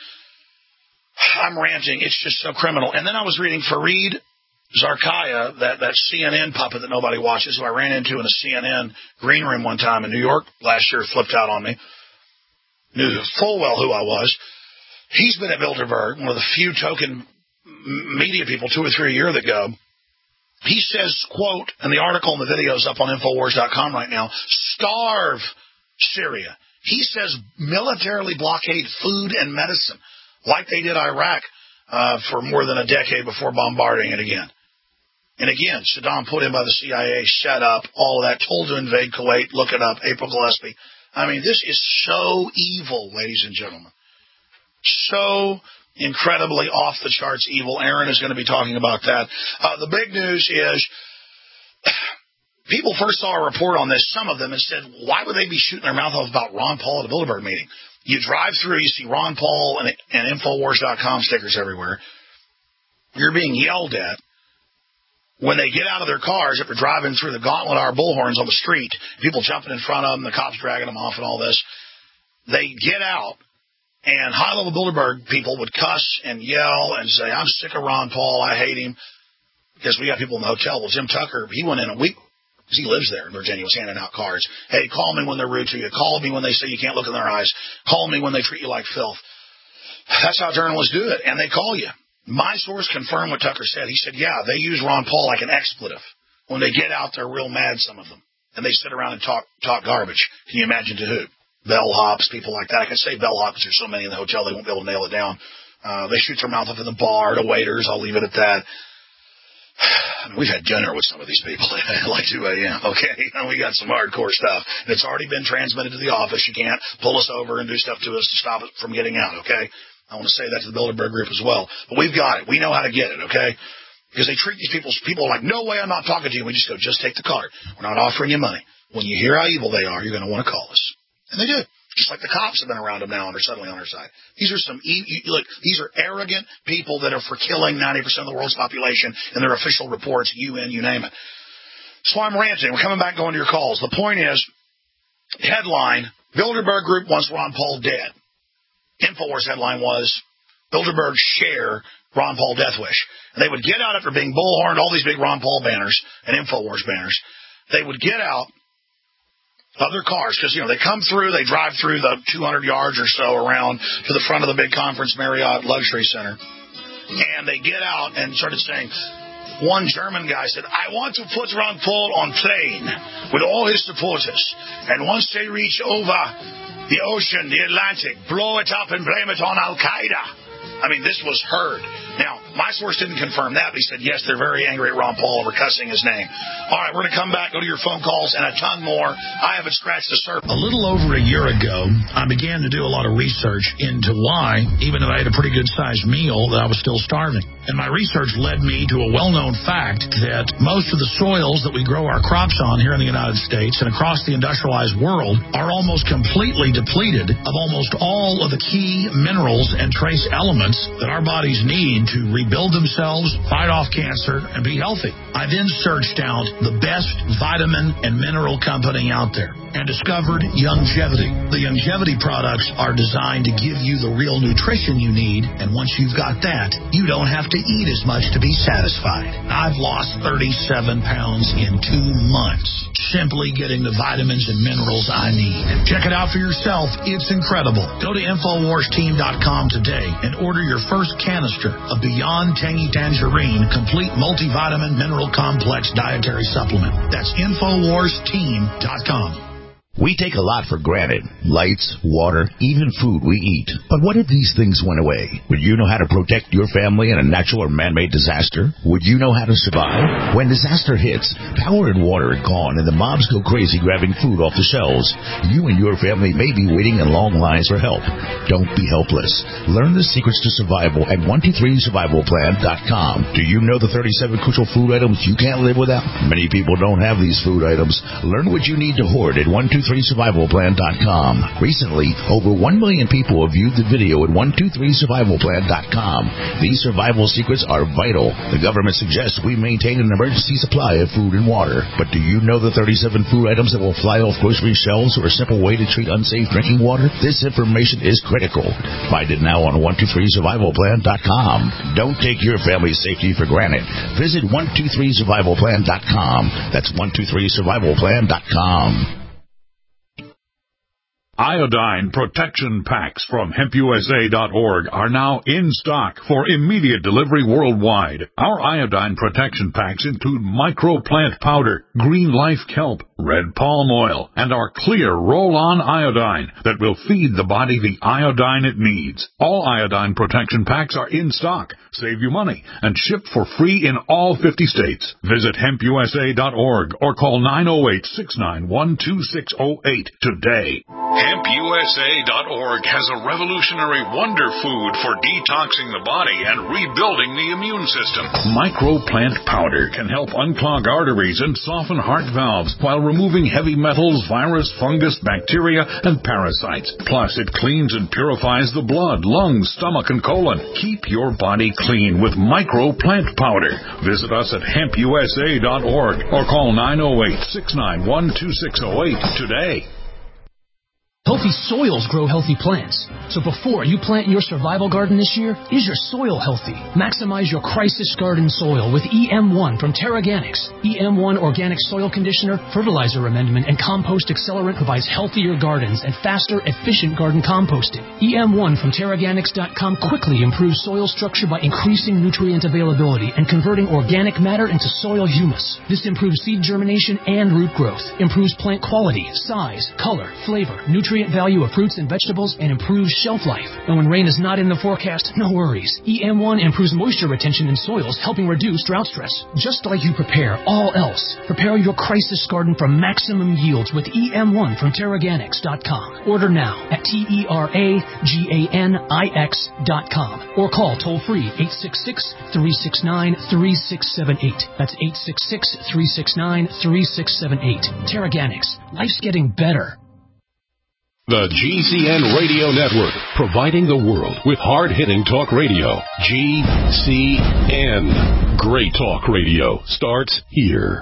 I'm ranting. It's just so criminal. And then I was reading Fareed Zarkaya, that CNN puppet that nobody watches, who I ran into in a CNN green room one time in New York last year, flipped out on me. Knew full well who I was. He's been at Bilderberg, one of the few token media people 2 or 3 years ago. He says, quote, and the article and the video is up on Infowars.com right now, starve Syria. He says militarily blockade food and medicine, like they did Iraq for more than a decade before bombarding it again. And again, Saddam put in by the CIA, set up, all of that, told to invade Kuwait, look it up, April Gillespie. I mean, this is so evil, ladies and gentlemen. So incredibly off-the-charts evil. Aaron is going to be talking about that. The big news is people first saw a report on this, some of them, and said, why would they be shooting their mouth off about Ron Paul at a Bilderberg meeting? You drive through, you see Ron Paul and Infowars.com stickers everywhere. You're being yelled at. When they get out of their cars, if they're driving through the Gauntlet Hour bullhorns on the street, people jumping in front of them, the cops dragging them off and all this, they get out, and high-level Bilderberg people would cuss and yell and say, I'm sick of Ron Paul, I hate him, because we got people in the hotel. Well, Jim Tucker, he went in a week, because he lives there in Virginia, was handing out cards. Hey, call me when they're rude to you. Call me when they say you can't look in their eyes. Call me when they treat you like filth. That's how journalists do it, and they call you. My source confirmed what Tucker said. He said, yeah, they use Ron Paul like an expletive. When they get out, they're real mad, some of them. And they sit around and talk garbage. Can you imagine to who? Bellhops, people like that. I can say bellhops because there's so many in the hotel, they won't be able to nail it down. They shoot their mouth off in the bar to waiters. I'll leave it at that. I mean, we've had dinner with some of these people at like 2 a.m., okay? And we got some hardcore stuff. And it's already been transmitted to the office. You can't pull us over and do stuff to us to stop it from getting out, okay? I want to say that to the Bilderberg group as well. But we've got it. We know how to get it, okay? Because they treat these people are like, no way, I'm not talking to you. We just go, just take the card. We're not offering you money. When you hear how evil they are, you're going to want to call us. And they do. Just like the cops have been around them now and they're suddenly on our side. These are these are arrogant people that are for killing 90% of the world's population in their official reports, UN, you name it. So I'm ranting. We're coming back going to your calls. The point is, headline, Bilderberg Group wants Ron Paul dead. Infowars headline was, Bilderberg share Ron Paul death wish. And they would get out after being bullhorned, all these big Ron Paul banners and Infowars banners. They would get out of their cars because, they come through, they drive through the 200 yards or so around to the front of the big conference Marriott Luxury Center. And they get out and started saying, one German guy said, I want to put Ron Paul on plane with all his supporters. And once they reach over the ocean, the Atlantic, blow it up and blame it on Al-Qaeda. I mean, this was heard. Now, my source didn't confirm that, but he said, yes, they're very angry at Ron Paul over cussing his name. All right, we're going to come back, go to your phone calls, and a ton more. I haven't scratched the surface. A little over a year ago, I began to do a lot of research into why, even though I had a pretty good-sized meal, that I was still starving. And my research led me to a well-known fact that most of the soils that we grow our crops on here in the United States and across the industrialized world are almost completely depleted of almost all of the key minerals and trace elements that our bodies need to rebuild themselves, fight off cancer, and be healthy. I then searched out the best vitamin and mineral company out there and discovered Youngevity. The Youngevity products are designed to give you the real nutrition you need, and once you've got that, you don't have to eat as much to be satisfied. I've lost 37 pounds in 2 months, simply getting the vitamins and minerals I need. Check it out for yourself. It's incredible. Go to InfoWarsTeam.com today and order your first canister of Beyond Tangy Tangerine Complete Multivitamin Mineral Complex Dietary Supplement. That's InfoWarsTeam.com. We take a lot for granted. Lights, water, even food we eat. But what if these things went away? Would you know how to protect your family in a natural or man-made disaster? Would you know how to survive? When disaster hits, power and water are gone and the mobs go crazy grabbing food off the shelves. You and your family may be waiting in long lines for help. Don't be helpless. Learn the secrets to survival at 123survivalplan.com. Do you know the 37 crucial food items you can't live without? Many people don't have these food items. Learn what you need to hoard at 123survivalplan.com. Recently, over 1 million people have viewed the video at 123survivalplan.com. These survival secrets are vital. The government suggests we maintain an emergency supply of food and water. But do you know the 37 food items that will fly off grocery shelves or a simple way to treat unsafe drinking water? This information is critical. Find it now on 123survivalplan.com. Don't take your family's safety for granted. Visit 123survivalplan.com. That's 123survivalplan.com. Iodine protection packs from HempUSA.org are now in stock for immediate delivery worldwide. Our iodine protection packs include microplant powder, green life kelp, red palm oil, and our clear roll-on iodine that will feed the body the iodine it needs. All iodine protection packs are in stock, save you money, and shipped for free in all 50 states. Visit HempUSA.org or call 908-691-2608 today. HempUSA.org has a revolutionary wonder food for detoxing the body and rebuilding the immune system. Microplant powder can help unclog arteries and soften heart valves while removing heavy metals, virus, fungus, bacteria, and parasites. Plus, it cleans and purifies the blood, lungs, stomach, and colon. Keep your body clean with Microplant powder. Visit us at HempUSA.org or call 908-691-2608 today. Healthy soils grow healthy plants. So before you plant your survival garden this year, is your soil healthy? Maximize your crisis garden soil with EM1 from TerraGanix. EM1 Organic Soil Conditioner, Fertilizer Amendment, and Compost Accelerant provides healthier gardens and faster, efficient garden composting. EM1 from TerraGanix.com quickly improves soil structure by increasing nutrient availability and converting organic matter into soil humus. This improves seed germination and root growth, improves plant quality, size, color, flavor, nutrient value of fruits and vegetables, and improves shelf life. And when rain is not in the forecast, no worries. EM1 improves moisture retention in soils, helping reduce drought stress. Just like you prepare all else, prepare your crisis garden for maximum yields with EM1 from TerraGanix.com. Order now at TerraGanix.com or call toll-free 866-369-3678. That's 866-369-3678. TerraGanix. Life's getting better. The GCN Radio Network, providing the world with hard-hitting talk radio. GCN. Great talk radio starts here.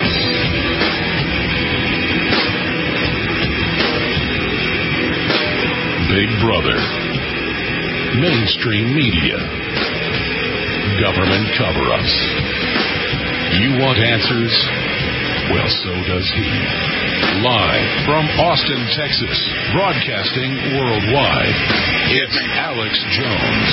Big Brother. Mainstream media. Government cover-ups. You want answers? Well, so does he. Live from Austin, Texas, broadcasting worldwide, it's Alex Jones.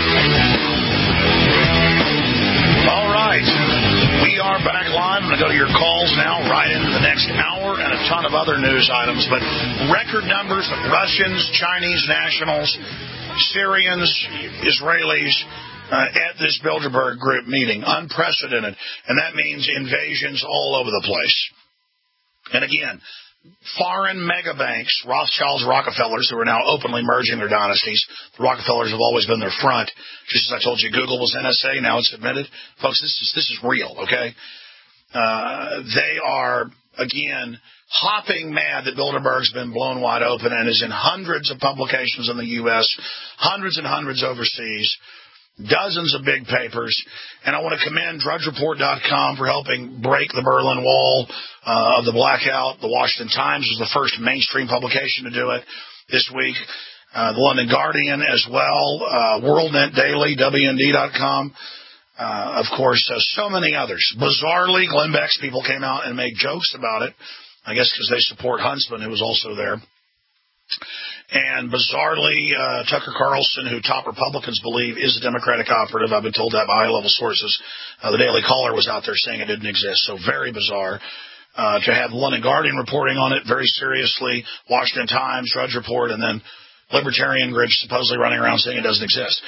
All right. We are back live. I'm going to go to your calls now, right into the next hour, and a ton of other news items. But record numbers of Russians, Chinese nationals, Syrians, Israelis, at this Bilderberg Group meeting. Unprecedented. And that means invasions all over the place. And again, foreign mega banks, Rothschilds, Rockefellers, who are now openly merging their dynasties. The Rockefellers have always been their front. Just as I told you, Google was NSA. Now it's admitted. Folks, this is real, okay? They are, again, hopping mad that Bilderberg's been blown wide open and is in hundreds of publications in the U.S., hundreds and hundreds overseas. Dozens of big papers, and I want to commend DrudgeReport.com for helping break the Berlin Wall of the blackout. The Washington Times was the first mainstream publication to do it this week. The London Guardian as well, WorldNet Daily, WND.com. Of course, so many others. Bizarrely, Glenn Beck's people came out and made jokes about it, I guess because they support Huntsman, who was also there. And bizarrely, Tucker Carlson, who top Republicans believe is a Democratic operative, I've been told that by high-level sources. The Daily Caller was out there saying it didn't exist, so very bizarre. to have London Guardian reporting on it very seriously, Washington Times, Drudge Report, and then libertarian groups supposedly running around saying it doesn't exist.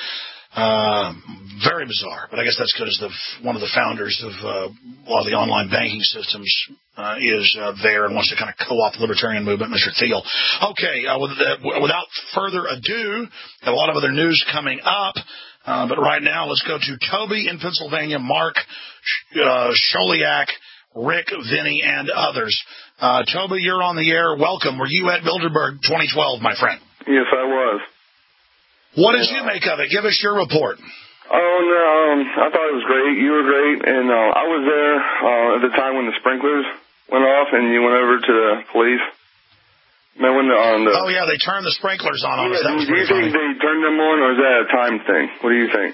Very bizarre, but I guess that's because one of the founders of a lot of the online banking systems is there and wants to kind of co-opt the libertarian movement, Mr. Thiel. Okay, without further ado, got a lot of other news coming up, but right now let's go to Toby in Pennsylvania, Mark, Sholiak, Rick, Vinny, and others. Toby, you're on the air. Welcome. Were you at Bilderberg 2012, my friend? Yes, I was. What did you make of it? Give us your report. Oh, no, I thought it was great. You were great. And I was there at the time when the sprinklers went off and you went over to the police. Remember oh, yeah, they turned the sprinklers on us. Yeah, do you think they turned them on, or is that a time thing? What do you think?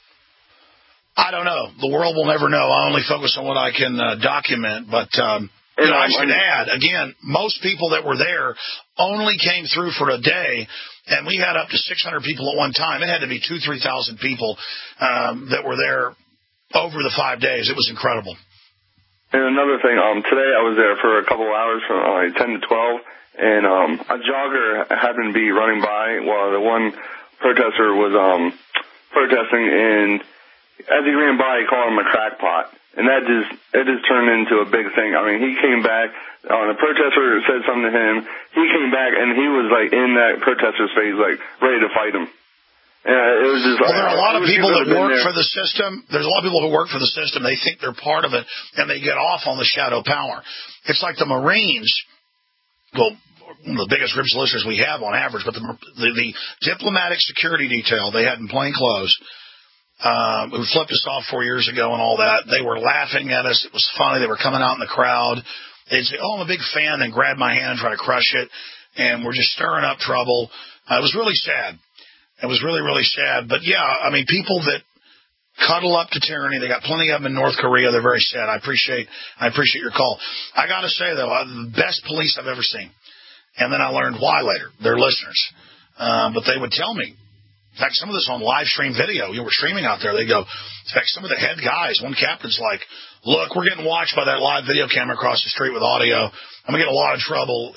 I don't know. The world will never know. I only focus on what I can document. But I should add, again, most people that were there only came through for a day. And we had up to 600 people at one time. It had to be 2,000 to 3,000 people that were there over the 5 days. It was incredible. And another thing, today I was there for a couple of hours from 10 to 12, and a jogger happened to be running by while the one protester was protesting, and as he ran by, he called him a crackpot. And it just turned into a big thing. I mean, he came back, the protester said something to him, he came back, and he was, like, in that protester's face, like, ready to fight him. And it was just there are a lot of people that work for the system. There's a lot of people who work for the system. They think they're part of it, and they get off on the shadow power. It's like the Marines, well, one of the biggest groups of listeners we have on average, but the diplomatic security detail they had in plain clothes, who flipped us off 4 years ago and all that. They were laughing at us. It was funny. They were coming out in the crowd. They'd say, oh, I'm a big fan, then grab my hand and try to crush it. And we're just stirring up trouble. It was really sad. It was really, really sad. But, yeah, I mean, people that cuddle up to tyranny, they got plenty of them in North Korea. They're very sad. I appreciate your call. I got to say, though, the best police I've ever seen. And then I learned why later. They're listeners. But they would tell me. In fact, some of this on live stream video, we're streaming out there. They go, in fact, some of the head guys, one captain's like, look, we're getting watched by that live video camera across the street with audio. I'm going to get a lot of trouble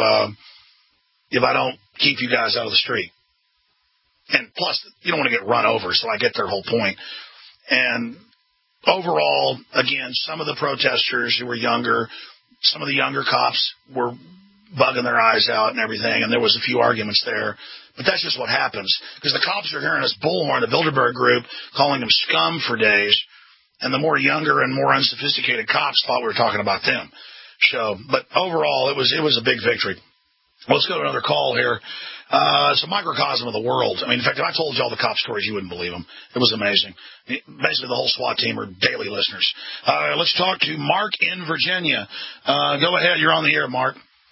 if I don't keep you guys out of the street. And plus, you don't want to get run over, so I get their whole point. And overall, again, some of the protesters who were younger, some of the younger cops were bugging their eyes out and everything, and there was a few arguments there. But that's just what happens, because the cops are hearing us bullhorn, the Bilderberg group, calling them scum for days, and the more younger and more unsophisticated cops thought we were talking about them. So, but overall, it was a big victory. Let's go to another call here. It's a microcosm of the world. I mean, in fact, if I told you all the cop stories, you wouldn't believe them. It was amazing. Basically, the whole SWAT team are daily listeners. Let's talk to Mark in Virginia. Go ahead. You're on the air, Mark.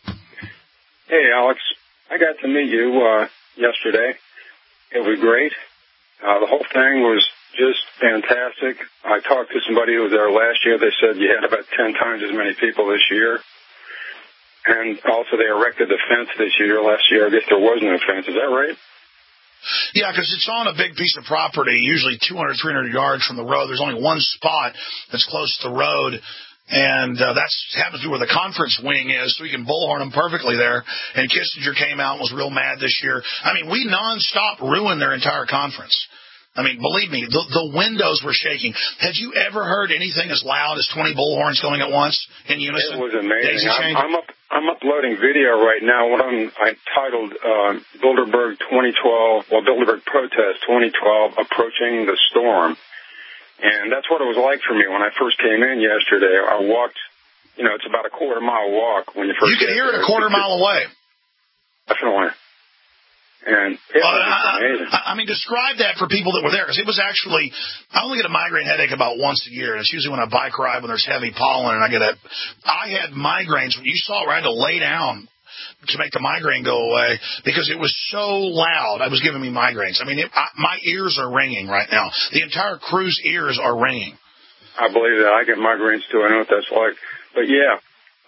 Hey, Alex. I got to meet you yesterday. It was great. The whole thing was just fantastic. I talked to somebody who was there last year. They said you had about 10 times as many people this year. And also they erected the fence this year. Last year, I guess there was no fence. Is that right? Yeah, because it's on a big piece of property, usually 200, 300 yards from the road. There's only one spot that's close to the road. And that happens to be where the conference wing is, so we can bullhorn them perfectly there. And Kissinger came out and was real mad this year. I mean, we nonstop ruined their entire conference. I mean, believe me, the windows were shaking. Had you ever heard anything as loud as 20 bullhorns going at once in unison? It was amazing. I'm uploading video right now. I titled Bilderberg 2012, Bilderberg Protest 2012, Approaching the Storm. And that's what it was like for me when I first came in yesterday. I walked, it's about a quarter-mile walk when you first. You could hear it a quarter mile away. Definitely. And it was amazing. I mean, describe that for people that were there, because it was actually, I only get a migraine headache about once a year, and it's usually when I bike ride when there's heavy pollen, and I had migraines. When you saw it, I had to lay down to make the migraine go away because it was so loud. It was giving me migraines. I mean, my ears are ringing right now. The entire crew's ears are ringing. I believe that. I get migraines too. I know what that's like. But yeah,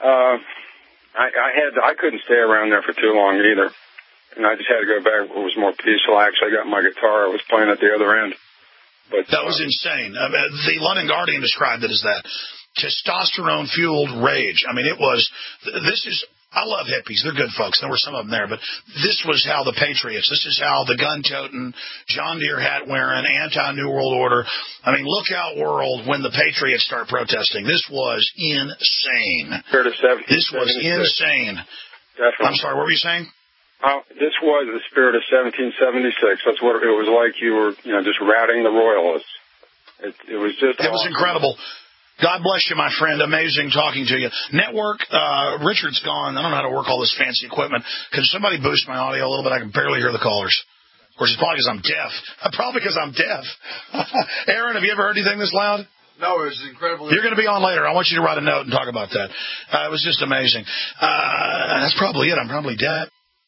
I couldn't stay around there for too long either. And I just had to go back where it was more peaceful. I actually got my guitar. I was playing at the other end. But that was insane. The London Guardian described it as that. testosterone-fueled rage. I mean, I love hippies. They're good folks. There were some of them there. But this was how the patriots, this is how the gun-toting, John Deere hat-wearing, anti-New World Order. I mean, look out, world, when the patriots start protesting. This was insane. This was insane. Definitely. I'm sorry, what were you saying? This was the spirit of 1776. That's what it was like. You were, just routing the royalists. It was just It was incredible. God bless you, my friend. Amazing talking to you. Network, Richard's gone. I don't know how to work all this fancy equipment. Can somebody boost my audio a little bit? I can barely hear the callers. Of course, it's probably because I'm deaf. Probably because I'm deaf. Aaron, have you ever heard anything this loud? No, it was incredible. You're going to be on later. I want you to write a note and talk about that. It was just amazing. That's probably it. I'm probably deaf.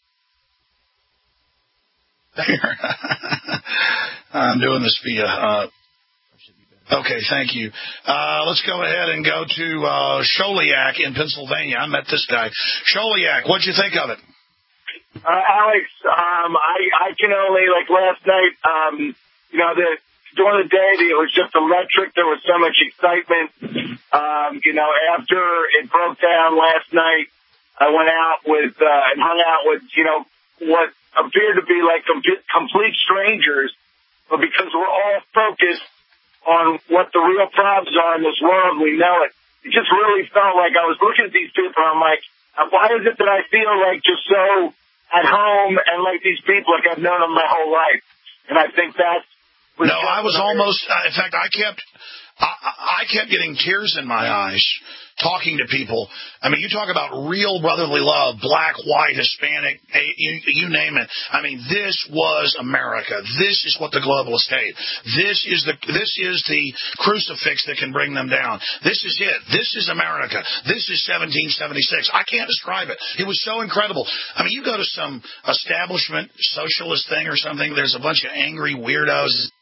I'm doing this via... Okay, thank you. Let's go ahead and go to Sholiak in Pennsylvania. I met this guy. Sholiak, what'd you think of it? Alex, I can only, last night, during the day, it was just electric. There was so much excitement. After it broke down last night, I went out with, and hung out with, what appeared to be complete strangers, but because we're all focused on what the real problems are in this world, we know it. It just really felt like I was looking at these people, and I'm like, why is it that I feel just so at home and like these people I've known them my whole life? And I think that's... No, I was almost... in fact, I kept getting tears in my eyes talking to people. I mean, you talk about real brotherly love, black, white, Hispanic, you name it. I mean, this was America. This is what the globalists hate. This is the crucifix that can bring them down. This is it. This is America. This is 1776. I can't describe it. It was so incredible. I mean, you go to some establishment socialist thing or something, there's a bunch of angry weirdos.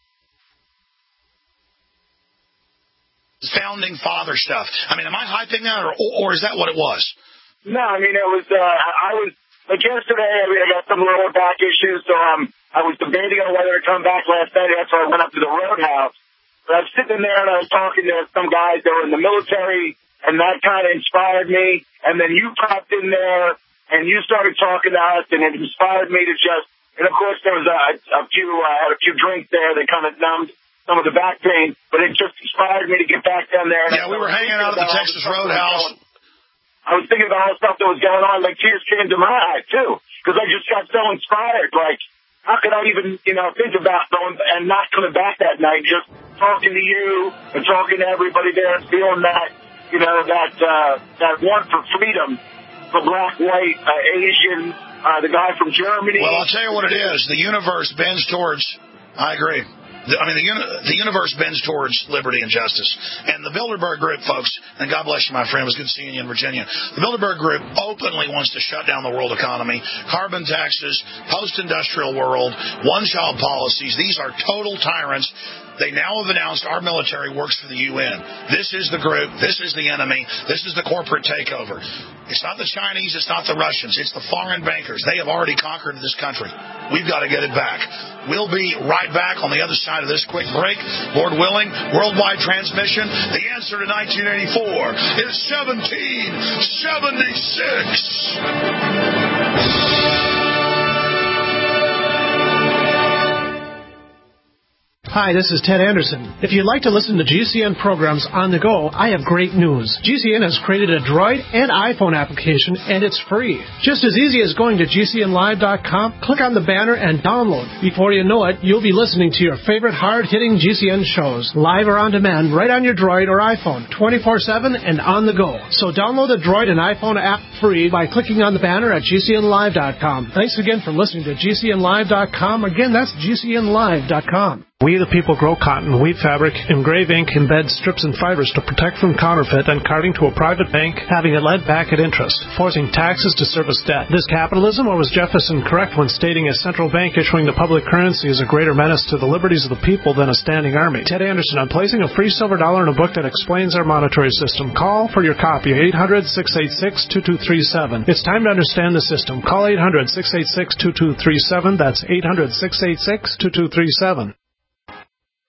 Founding father stuff. I mean, am I hyping that, or is that what it was? No, I mean, it was, I was, yesterday, I got some lower back issues, so I was debating on whether to come back last night, so I went up to the Roadhouse. But I was sitting there, and I was talking to some guys that were in the military, and that kind of inspired me. And then you popped in there, and you started talking to us, and it inspired me to just, and of course, there was a few drinks there that kind of numbed some of the back pain, but it just inspired me to get back down there. Yeah, we were hanging out at the Texas Roadhouse. I was thinking about all the stuff that was going on, tears came to my eyes, too, because I just got so inspired. How could I even, think about going and not coming back that night, just talking to you and talking to everybody there and feeling that, that want for freedom for black, white, Asian, the guy from Germany. Well, I'll tell you what it is. The universe bends towards, I agree. I mean, the universe bends towards liberty and justice. And the Bilderberg Group, folks, and God bless you, my friend, it was good seeing you in Virginia. The Bilderberg Group openly wants to shut down the world economy, carbon taxes, post-industrial world, one-child policies. These are total tyrants. They now have announced our military works for the UN. This is the group. This is the enemy. This is the corporate takeover. It's not the Chinese. It's not the Russians. It's the foreign bankers. They have already conquered this country. We've got to get it back. We'll be right back on the other side of this quick break. Lord willing, worldwide transmission. The answer to 1984 is 1776. Hi, this is Ted Anderson. If you'd like to listen to GCN programs on the go, I have great news. GCN has created a Droid and iPhone application, and it's free. Just as easy as going to GCNlive.com, click on the banner, and download. Before you know it, you'll be listening to your favorite hard-hitting GCN shows, live or on demand, right on your Droid or iPhone, 24/7 and on the go. So download the Droid and iPhone app free by clicking on the banner at GCNlive.com. Thanks again for listening to GCNlive.com. Again, that's GCNlive.com. We the people grow cotton, weave fabric, engrave ink, embed strips and fibers to protect from counterfeit and carting to a private bank, having it lent back at interest, forcing taxes to service debt. This capitalism, or was Jefferson correct when stating a central bank issuing the public currency is a greater menace to the liberties of the people than a standing army? Ted Anderson, I'm placing a free silver dollar in a book that explains our monetary system. Call for your copy, 800-686-2237. It's time to understand the system. Call 800-686-2237. That's 800-686-2237.